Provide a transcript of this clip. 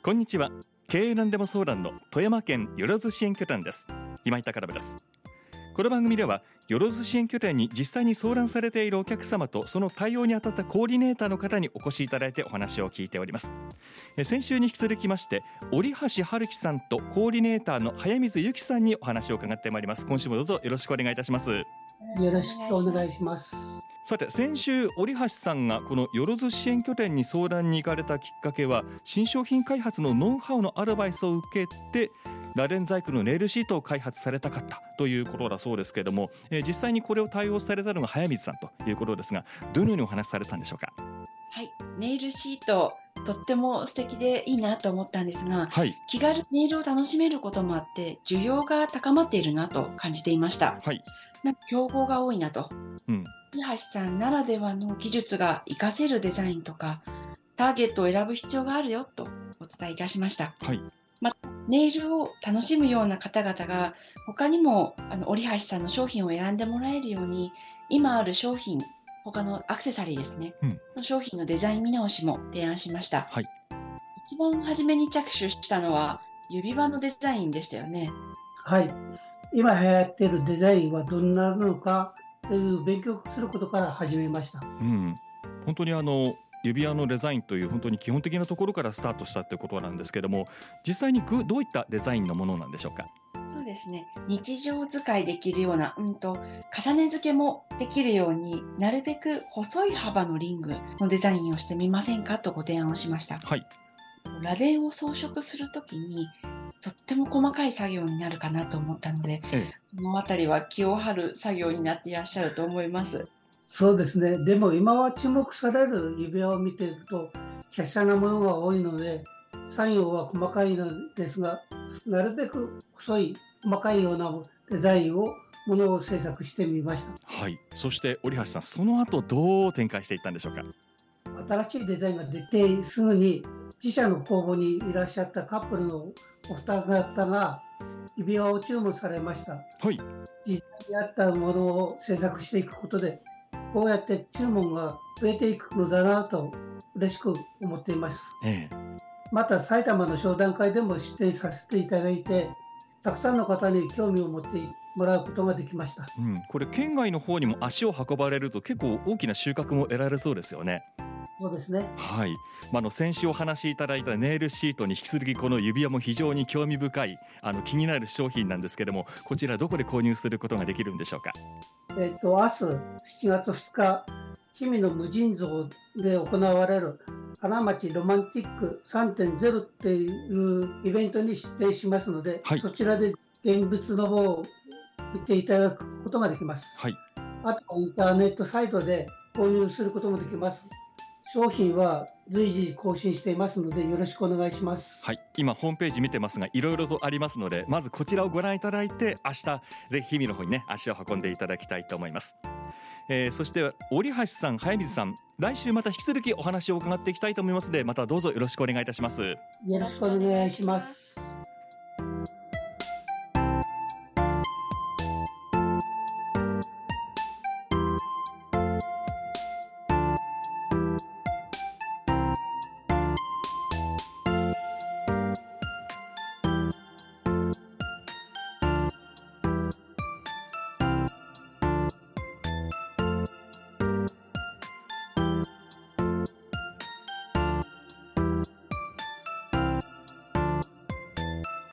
こんにちは。経営なんでも相談の富山県よろず支援拠点です。今井隆部です。この番組ではよろず支援拠点に実際に相談されているお客様とその対応に当たったコーディネーターの方にお越しいただいてお話を聞いております。先週に引き続きまして折橋春樹さんとコーディネーターの早水由紀さんにお話を伺ってまいります。今週もどうぞよろしくお願いいたします。 よろしくお願いします。 さて、先週折橋さんがこのよろず支援拠点に相談に行かれたきっかけは新商品開発のノウハウのアドバイスを受けて螺鈿細工のネイルシートを開発されたかったということだそうですけれども、実際にこれを対応されたのが早水さんということですが、どのようにお話しされたんでしょうか。 はい、ネイルシートとっても素敵でいいなと思ったんですが、 はい、 気軽にネイルを楽しめることもあって需要が高まっているなと感じていました。 はい、 なんか競合が多いなと、 折橋さんならではの技術が活かせるデザインとかターゲットを選ぶ必要があるよとお伝えいたしました。 はい、 ネイルを楽しむような方々が他にも折橋さんの商品を選んでもらえるように今ある商品、他のアクセサリーですね、の商品のデザイン見直しも提案しました。 はい、 一番初めに着手したのは指輪のデザインでしたよね。 はい、今流行っているデザインはどんなのかという勉強することから始めました。 本当に指輪のデザインという本当に基本的なところからスタートしたということなんですけれども、実際にどういったデザインのものなんでしょうか。 そうですね、日常使いできるような、重ね付けもできるようになるべく細い幅のリングのデザインをしてみませんかとご提案をしました。 はい、 螺鈿を装飾するときにとっても細かい作業になるかなと思ったので、そのあたりは気を張る作業になっていらっしゃると思います。 そうですね。でも今は注目される指輪を見ていると華奢なものが多いので作業は細かいのですが、なるべく細い細かいようなデザインをものを制作してみました。 はい、そして折橋さん、その後どう展開していったんでしょうか。 新しいデザインが出てすぐに自社の工房にいらっしゃったカップルのお二方が指輪を注文されました。 はい、 実際に合ったものを制作していくことでこうやって注文が増えていくのだなと嬉しく思っています。また埼玉の商談会でも出展させていただいてたくさんの方に興味を持ってもらうことができました。 これ県外の方にも足を運ばれると結構大きな収穫も得られそうですよね。 そうですね。 はい、先週お話しいただいたネイルシートに引き続きこの指輪も非常に興味深い気になる商品なんですけれども、こちらどこで購入することができるんでしょうか。 明日7月2日氷見の無尽蔵で行われる花町ロマンティック 3.0 っていうイベントに出展しますので、そちらで現物の方を見ていただくことができます。あとインターネットサイトで購入することもできます。商品は随時更新していますのでよろしくお願いします。 はい、今ホームページ見てますがいろいろとありますので、まずこちらをご覧いただいて明日ぜひ氷見の方にね足を運んでいただきたいと思います。そして折橋さん、早水さん、来週また引き続きお話を伺っていきたいと思いますので、またどうぞよろしくお願いいたします。 よろしくお願いします。